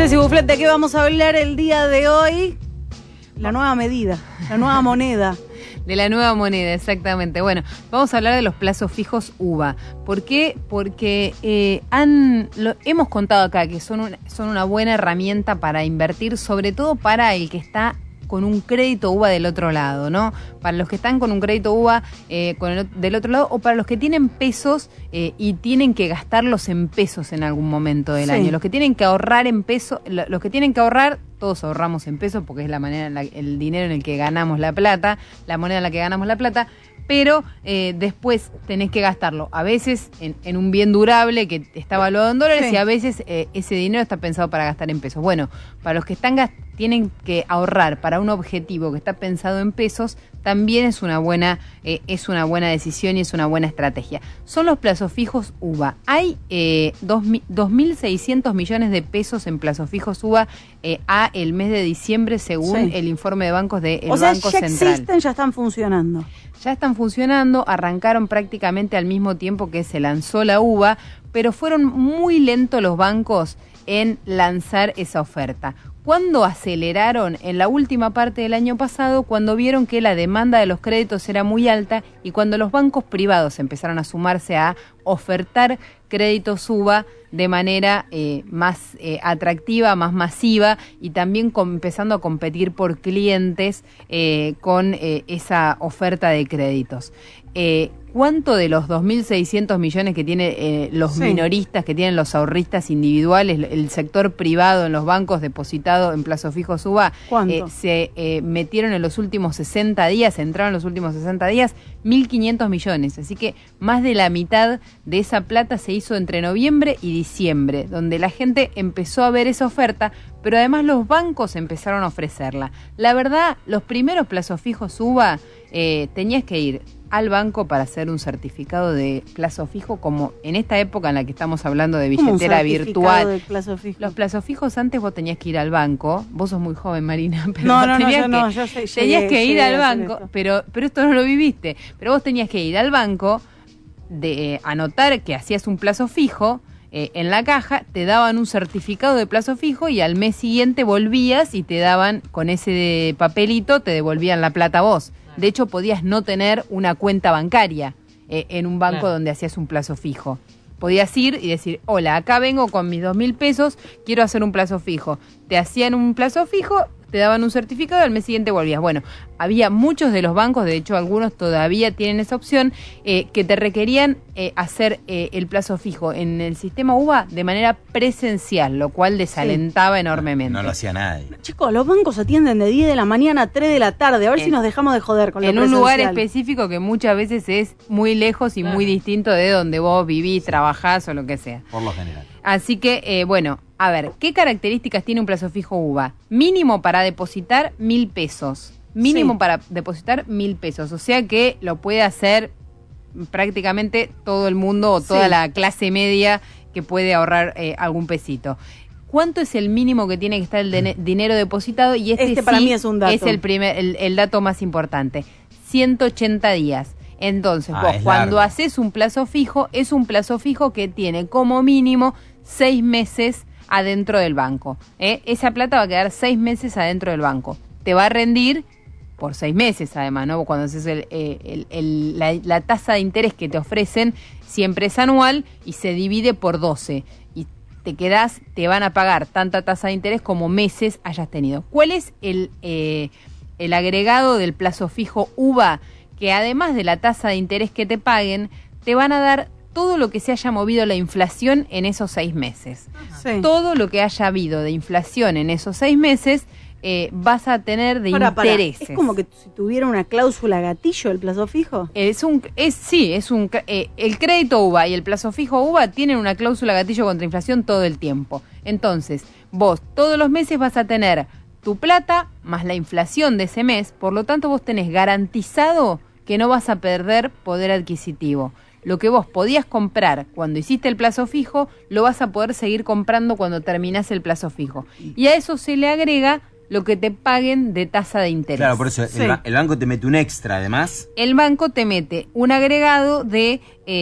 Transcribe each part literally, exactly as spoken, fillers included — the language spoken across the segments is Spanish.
Ceci Bufflet, ¿de qué vamos a hablar el día de hoy? La nueva medida, la nueva moneda. De la nueva moneda, exactamente. Bueno, vamos a hablar de los plazos fijos U V A. ¿Por qué? Porque eh, han, lo, hemos contado acá que son, un, son una buena herramienta para invertir, sobre todo para el que está con un crédito U V A del otro lado, ¿no? Para los que están con un crédito U V A eh, con el, del otro lado, o para los que tienen pesos eh, y tienen que gastarlos en pesos en algún momento del sí. año. Los que tienen que ahorrar en pesos, los que tienen que ahorrar, todos ahorramos en pesos porque es la manera, en la, el dinero en el que ganamos la plata, la moneda en la que ganamos la plata, pero eh, después tenés que gastarlo a veces en, en un bien durable que está valuado en dólares sí. y a veces eh, ese dinero está pensado para gastar en pesos. Bueno, para los que están tienen que ahorrar para un objetivo que está pensado en pesos, también es una buena eh, es una buena decisión y es una buena estrategia. Son los plazos fijos U V A. Hay eh, dos mil seiscientos millones de pesos en plazos fijos U V A eh, a el mes de diciembre, según sí. el informe de bancos del o sea, Banco ya Central. Existen, ya están funcionando. Ya están funcionando, arrancaron prácticamente al mismo tiempo que se lanzó la U V A, pero fueron muy lentos los bancos en lanzar esa oferta. ¿Cuándo aceleraron? En la última parte del año pasado, cuando vieron que la demanda de los créditos era muy alta y cuando los bancos privados empezaron a sumarse a ofertar créditos U V A de manera eh, más eh, atractiva, más masiva y también com- empezando a competir por clientes eh, con eh, esa oferta de créditos. Eh, ¿Cuánto de los dos mil seiscientos millones que tienen eh, los sí. minoristas, que tienen los ahorristas individuales, el sector privado en los bancos depositado en plazos fijos U V A, eh, se eh, metieron en los últimos sesenta días, entraron en los últimos sesenta días? mil quinientos millones. Así que más de la mitad de esa plata se hizo entre noviembre y diciembre, donde la gente empezó a ver esa oferta, pero además los bancos empezaron a ofrecerla. La verdad, los primeros plazos fijos U V A eh, tenías que ir al banco para hacer un certificado de plazo fijo, como en esta época en la que estamos hablando de billetera virtual. De plazo fijo? Los plazos fijos antes vos tenías que ir al banco. Vos sos muy joven, Marina, pero no, no, tenías no, yo que, no, yo sé, tenías llegué, que ir llegué al banco, pero pero esto no lo viviste. Pero vos tenías que ir al banco, de eh, anotar que hacías un plazo fijo. Eh, en la caja te daban un certificado de plazo fijo y al mes siguiente volvías y te daban, con ese de papelito, te devolvían la plata a vos. De hecho, podías no tener una cuenta bancaria eh, en un banco claro. donde hacías un plazo fijo. Podías ir y decir, hola, acá vengo con mis dos mil pesos, quiero hacer un plazo fijo. Te hacían un plazo fijo, te daban un certificado y al mes siguiente volvías. Bueno, había muchos de los bancos, de hecho algunos todavía tienen esa opción, eh, que te requerían eh, hacer eh, el plazo fijo en el sistema U V A de manera presencial, lo cual desalentaba sí. enormemente. No, no lo hacía nadie. Chicos, los bancos atienden de diez de la mañana a tres de la tarde, a ver en, si nos dejamos de joder con lo en presencial. Un lugar específico que muchas veces es muy lejos y claro. muy distinto de donde vos vivís, trabajás o lo que sea. Por lo general. Así que, eh, bueno, a ver, ¿qué características tiene un plazo fijo U V A? Mínimo para depositar mil pesos. Mínimo sí. para depositar mil pesos. O sea que lo puede hacer prácticamente todo el mundo o toda sí. la clase media que puede ahorrar eh, algún pesito. ¿Cuánto es el mínimo que tiene que estar el de- dinero depositado? Y este, este sí para mí es un dato. Es el, primer, el, el dato más importante. ciento ochenta días. Entonces, ah, vos cuando largo. haces un plazo fijo, es un plazo fijo que tiene como mínimo seis meses adentro del banco. ¿eh? Esa plata va a quedar seis meses adentro del banco. Te va a rendir por seis meses, además, ¿no? Cuando haces el, el, el, la, la tasa de interés que te ofrecen siempre es anual y se divide por doce. Y te quedás, te van a pagar tanta tasa de interés como meses hayas tenido. ¿Cuál es el, eh, el agregado del plazo fijo U V A? Que además de la tasa de interés que te paguen, te van a dar todo lo que se haya movido la inflación en esos seis meses. Sí. Todo lo que haya habido de inflación en esos seis meses eh, vas a tener de para, intereses. Para. ¿Es como que si tuviera una cláusula gatillo el plazo fijo? Es un, es sí, es un eh, el crédito U V A y el plazo fijo U V A tienen una cláusula gatillo contra inflación todo el tiempo. Entonces, vos todos los meses vas a tener tu plata más la inflación de ese mes, por lo tanto vos tenés garantizado que no vas a perder poder adquisitivo. Lo que vos podías comprar cuando hiciste el plazo fijo, lo vas a poder seguir comprando cuando terminás el plazo fijo. Y a eso se le agrega lo que te paguen de tasa de interés. Claro, por eso sí. el, el banco te mete un extra, además. El banco te mete un agregado de eh,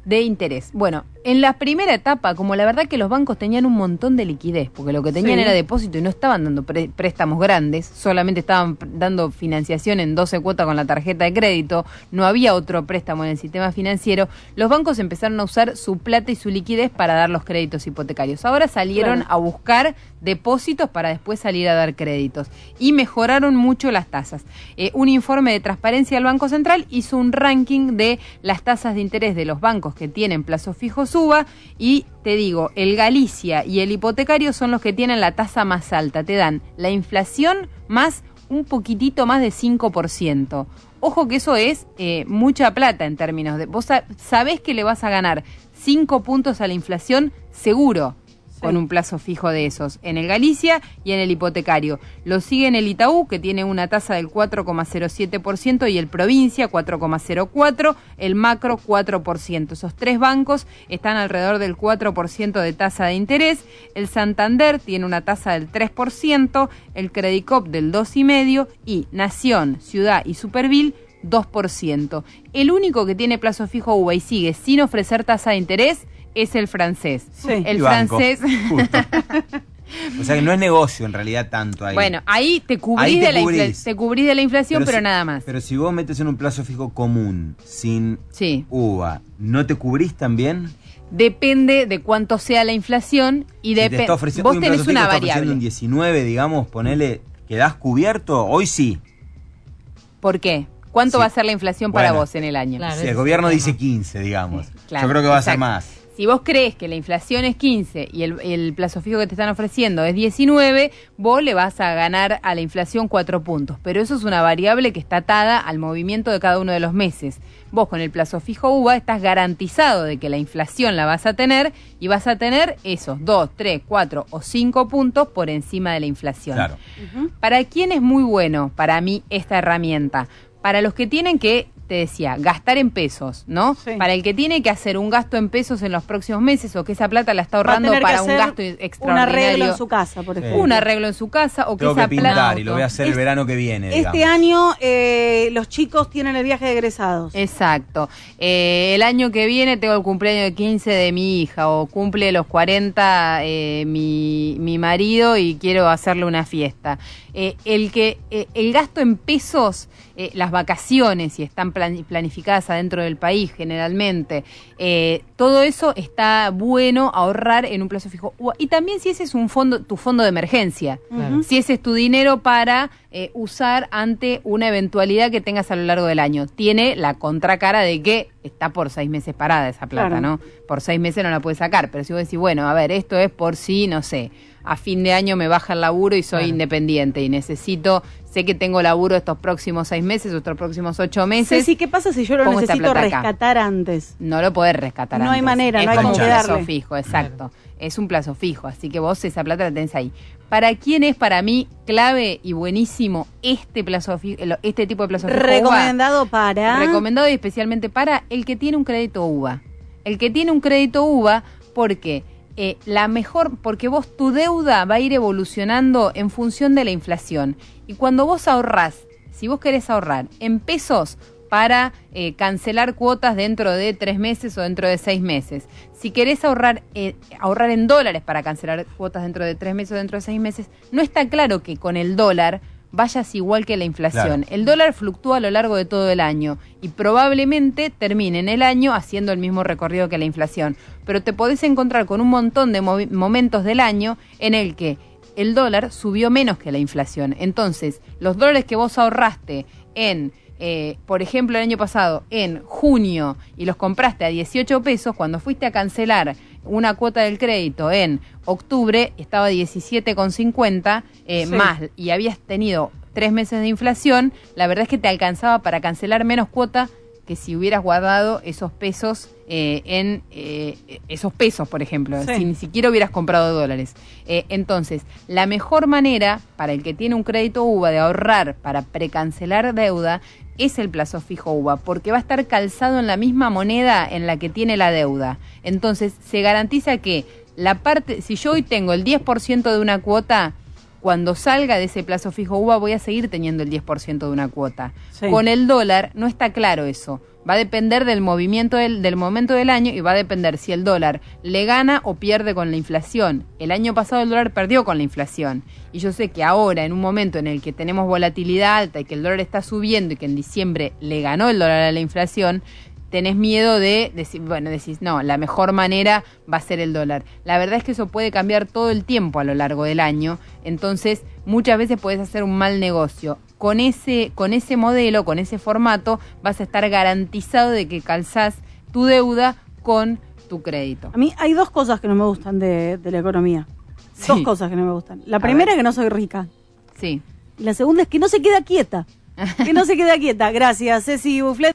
de interés. Bueno, en la primera etapa, como la verdad que los bancos tenían un montón de liquidez, porque lo que tenían sí. era depósito y no estaban dando pre- préstamos grandes, solamente estaban dando financiación en doce cuotas con la tarjeta de crédito, no había otro préstamo en el sistema financiero, los bancos empezaron a usar su plata y su liquidez para dar los créditos hipotecarios. Ahora salieron claro. a buscar depósitos para después salir a dar créditos y mejoraron mucho las tasas. Eh, un informe de Transparencia del Banco Central hizo un ranking de las tasas de interés de los bancos que tienen plazos fijos UBA y te digo, el Galicia y el hipotecario son los que tienen la tasa más alta, te dan la inflación más un poquitito más de cinco por ciento. Ojo que eso es eh, mucha plata en términos de... Vos sabés que le vas a ganar cinco puntos a la inflación seguro. Con un plazo fijo de esos, en el Galicia y en el hipotecario. Lo sigue en el Itaú, que tiene una tasa del cuatro coma cero siete por ciento, y el Provincia, cuatro coma cero cuatro por ciento, el Macro, cuatro por ciento. Esos tres bancos están alrededor del cuatro por ciento de tasa de interés. El Santander tiene una tasa del tres por ciento, el Credicop del dos coma cinco por ciento y Nación, Ciudad y Superville, dos por ciento. El único que tiene plazo fijo UBA y sigue sin ofrecer tasa de interés es el francés. Sí. El y francés. Justo. O sea que no es negocio en realidad tanto ahí. Bueno, ahí te cubrís, ahí te de, la cubrís. infla- te cubrís de la inflación, pero, pero si, nada más. Pero si vos metes en un plazo fijo común, sin sí. UBA, ¿no te cubrís también? Depende de cuánto sea la inflación y si depende. Vos un tenés una está variable. Un diecinueve, digamos, ponele, ¿quedás cubierto? Hoy sí. ¿Por qué? ¿Cuánto sí. va a ser la inflación para bueno, vos en el año? Claro, si el gobierno dice quince, digamos. Claro, yo creo que va exacto. a ser más. Si vos crees que la inflación es quince y el, el plazo fijo que te están ofreciendo es diecinueve, vos le vas a ganar a la inflación cuatro puntos. Pero eso es una variable que está atada al movimiento de cada uno de los meses. Vos con el plazo fijo UBA estás garantizado de que la inflación la vas a tener y vas a tener esos dos, tres, cuatro o cinco puntos por encima de la inflación. Claro. Uh-huh. ¿Para quién es muy bueno para mí esta herramienta? Para los que tienen que, te decía, gastar en pesos, ¿no? Sí. Para el que tiene que hacer un gasto en pesos en los próximos meses o que esa plata la está ahorrando para un gasto extraordinario. Un arreglo en su casa, por ejemplo. Sí. Un arreglo en su casa o que Tengo esa que pintar plata... y lo voy a hacer es, el verano que viene, Este digamos. año eh, los chicos tienen el viaje de egresados. Exacto. Eh, el año que viene tengo el cumpleaños de quince de mi hija o cumple los cuarenta eh, mi, mi marido y quiero hacerle una fiesta. Eh, el que eh, el gasto en pesos, eh, las vacaciones, si están plan, planificadas adentro del país generalmente, eh, todo eso está bueno ahorrar en un plazo fijo. Y también si ese es un fondo, tu fondo de emergencia, Uh-huh. si ese es tu dinero para eh, usar ante una eventualidad que tengas a lo largo del año. Tiene la contracara de que está por seis meses parada esa plata, Claro. ¿no? Por seis meses no la puedes sacar, pero si vos decís, bueno, a ver, esto es por si, no sé, a fin de año me baja el laburo y soy Claro. independiente y necesito, sé que tengo laburo estos próximos seis meses, estos próximos ocho meses. Ceci, ¿qué pasa si yo lo pongo esta necesito plata acá? rescatar antes? No lo podés rescatar No hay antes. manera, es no hay como cómo un plazo darle. fijo, exacto. Es un plazo fijo, así que vos esa plata la tenés ahí. ¿Para quién es para mí clave y buenísimo este plazo fijo, este tipo de plazo fijo? Recomendado para... Recomendado y especialmente para el que tiene un crédito UBA. El que tiene un crédito UBA porque eh, la mejor, porque vos tu deuda va a ir evolucionando en función de la inflación. Y cuando vos ahorrás, si vos querés ahorrar en pesos para eh, cancelar cuotas dentro de tres meses o dentro de seis meses, si querés ahorrar eh, ahorrar en dólares para cancelar cuotas dentro de tres meses o dentro de seis meses, no está claro que con el dólar vayas igual que la inflación. Claro. El dólar fluctúa a lo largo de todo el año y probablemente termine en el año haciendo el mismo recorrido que la inflación. Pero te podés encontrar con un montón de movi- momentos del año en el que el dólar subió menos que la inflación. Entonces, los dólares que vos ahorraste en, eh, por ejemplo, el año pasado, en junio, y los compraste a dieciocho pesos, cuando fuiste a cancelar una cuota del crédito en octubre, estaba diecisiete con cincuenta eh, Sí. más, y habías tenido tres meses de inflación, la verdad es que te alcanzaba para cancelar menos cuota que si hubieras guardado esos pesos eh, en eh, esos pesos, por ejemplo, Sí. si ni siquiera hubieras comprado dólares. Eh, entonces, la mejor manera para el que tiene un crédito UBA de ahorrar para precancelar deuda es el plazo fijo UBA, porque va a estar calzado en la misma moneda en la que tiene la deuda. Entonces, se garantiza que la parte, si yo hoy tengo el diez por ciento de una cuota, Cuando salga de ese plazo fijo U V A voy a seguir teniendo el diez por ciento de una cuota. Sí. Con el dólar no está claro eso. Va a depender del movimiento del, del momento del año y va a depender si el dólar le gana o pierde con la inflación. El año pasado el dólar perdió con la inflación. Y yo sé que ahora, en un momento en el que tenemos volatilidad alta y que el dólar está subiendo y que en diciembre le ganó el dólar a la inflación, tenés miedo de decir, bueno, decís, no, la mejor manera va a ser el dólar. La verdad es que eso puede cambiar todo el tiempo a lo largo del año, entonces muchas veces podés hacer un mal negocio. Con ese, con ese modelo, con ese formato, vas a estar garantizado de que calzás tu deuda con tu crédito. A mí hay dos cosas que no me gustan de, de la economía. Sí. Dos cosas que no me gustan. La A primera ver. es que no soy rica. Sí. Y la segunda es que no se queda quieta. Que no se queda quieta. Gracias, Ceci Bufflet.